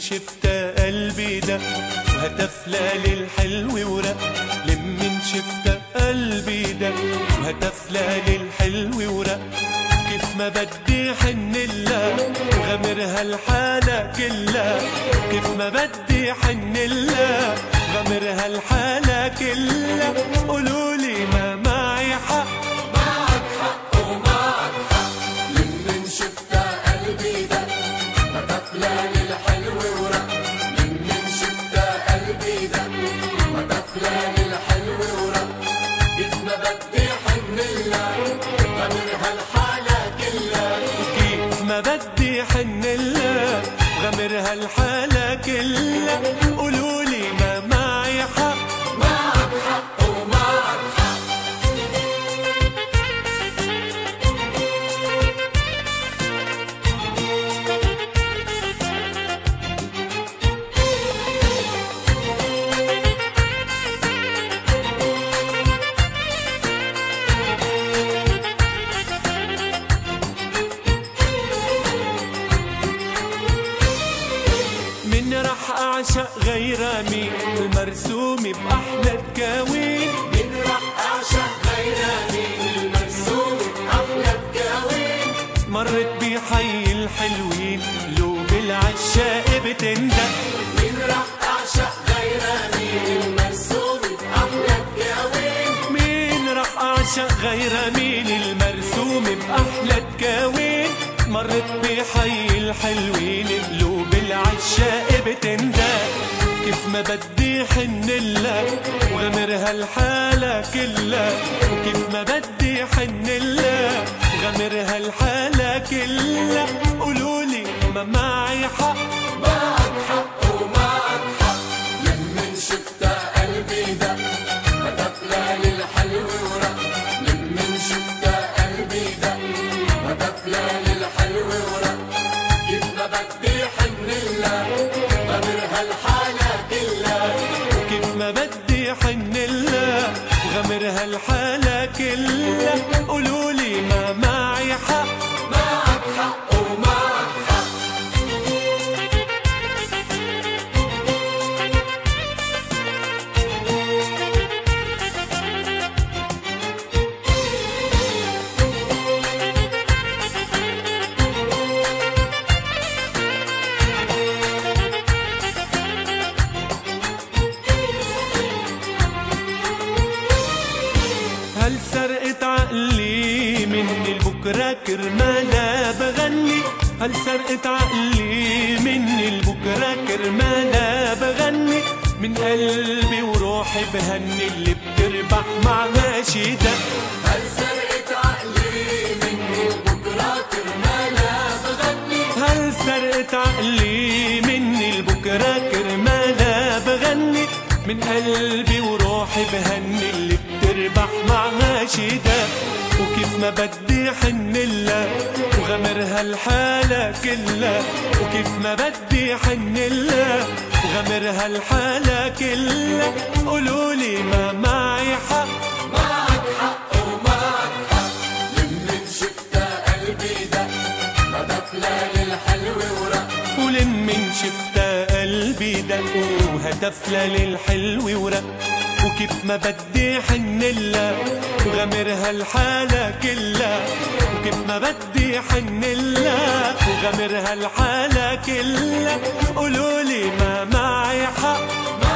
شفت قلبي ده وهتف لالي الحلو ورق، لمن شفت قلبي ده وهتف لالي الحلو ورق. كيف ما بدي حنلها وغمرها الحالة كلها، كيف ما بدي حنلها وغمرها الحالة كلها. قولولي ما معي حق، معك حق ومعك حق. لمن شفت قلبي ده هتف لالي الحلو ورق، لمن شفت قلبي ده هتف لالي الحلو ورق. كيف ما بدي حنلها غمرها الحالة كلها، كيف ما بدي حنلها وغمرها الحالة كلها. قولولي ما معي حق، معك حق ومعك حق. من رح أعشق غير مين المرسوم بأحلى الكوين. من رح أعشق غير مين المرسوم بأحلى الكوين. مرت بحي الحلوين قلوب العشاق بتندق. من رح أعشق غير مين المرسوم بأحلى الكوين. مين رح أعشق غير مين المرسوم بأحلى الكوين. مرت بحي الحلوين قلوب العشاق بتندق. كيف ما بدي حنلها وغمرها الحالة كلها، وكيف ما بدي حنلها وغمرها الحالة كلها. قولولي ما معي حق، معك حق ومعك حق. لمن شفت قلبي ده هتف لالي الحلو ورق، لمن شفت قلبي ده هتف لالي الحلو ورق. كيف ما بدي حنلها غمرها الحالة كلها، وكيف ما بدي حنلها وغمرها الحالة كلها. قولولي ما معي حق، معك حق ومعك حق. هل سرقت عقلي مني البكرة كرمالها بغني. هل سرقت عقلي مني البكرة كرمالها بغني. من قلبي وروحي بهني اللي بتربح معها شيدة. هل سرقت عقلي مني بكرة كرمالها بغني. هل سرقت عقلي مني البكرة كرمالها بغني. من قلبي وروحي بهني اللي بتربح معها شيدة. وكيف ما بدي حنلها وغمرها الحالة كلها، وكيف ما بدي حنلها وغمرها الحالة كلها. قولولي ما معي حق، معك حق ومعك حق. لمن شفت قلبي ده هتف لالي الحلو ورق، ولمن شفت قلبي دق وهتف للحلو ورق. وكيف ما بدي حنلها وغمرها الحالة كلها، وكيف ما بدي حنلها وغمرها الحالة كلها. قولولي ما معي حق،